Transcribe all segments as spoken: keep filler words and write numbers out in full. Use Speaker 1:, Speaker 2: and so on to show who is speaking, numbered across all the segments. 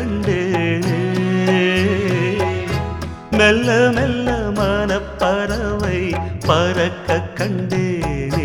Speaker 1: கண்டு மெல்ல மெல்ல மனப்பறவை பறக்க கண்டேனே.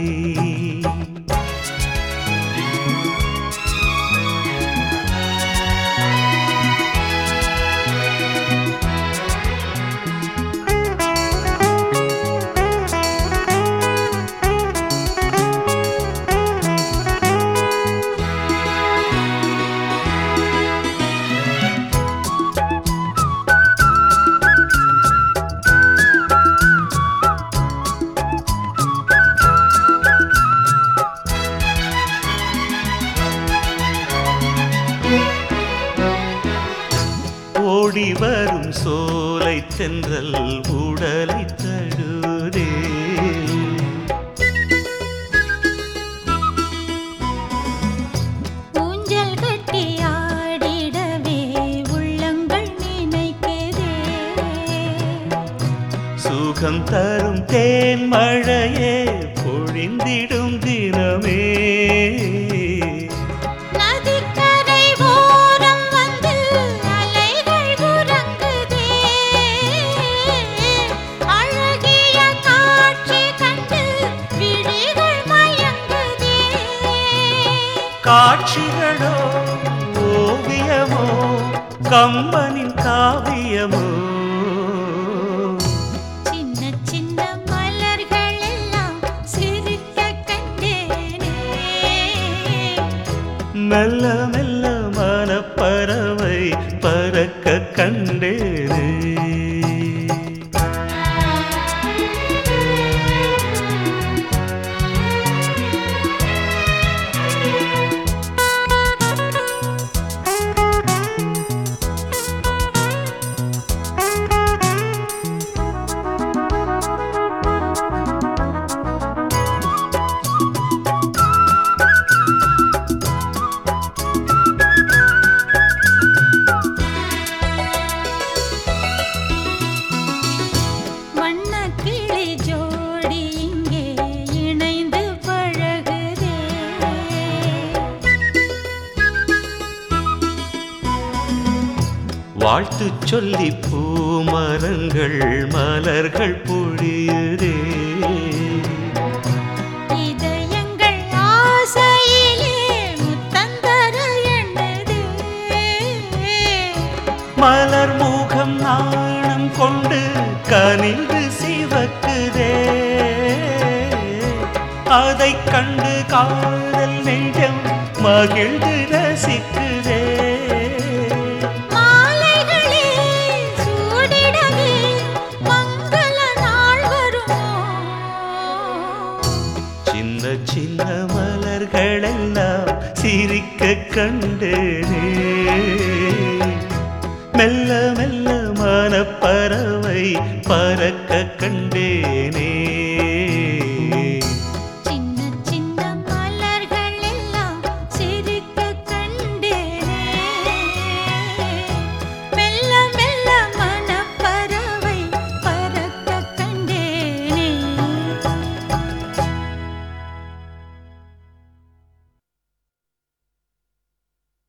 Speaker 1: ஓடி வரும் சோலை தென்றல் உடலை தழுதே.
Speaker 2: ஊஞ்சல் கட்டி ஆடிடவே உள்ளங்கள் நினைக்கிறே.
Speaker 1: சுகம் தரும் தேன் மழையே பொழிந்திடும் தினமே. காட்சிகளோ ஓவியமோ கம்பனின் காவியமோ.
Speaker 2: சின்ன சின்ன மலர்கள் எல்லாம் சிரிக்க கண்டேனே.
Speaker 1: மெல்ல மெல்ல மனப்பறவை பறக்க கண்டேனே. வாழ்த்து சொல்லி பூமரங்கள் மலர்கள் பொழியுதே.
Speaker 2: இதயங்கள் ஆசையிலே முத்தந்தர எண்ணுதே.
Speaker 1: மலர் முகம் நாணம் கொண்டு கனிந்து சிவக்குதே. அதை கண்டு காதல் நெஞ்சம் மகிழ்ந்து ரசிக்குதே.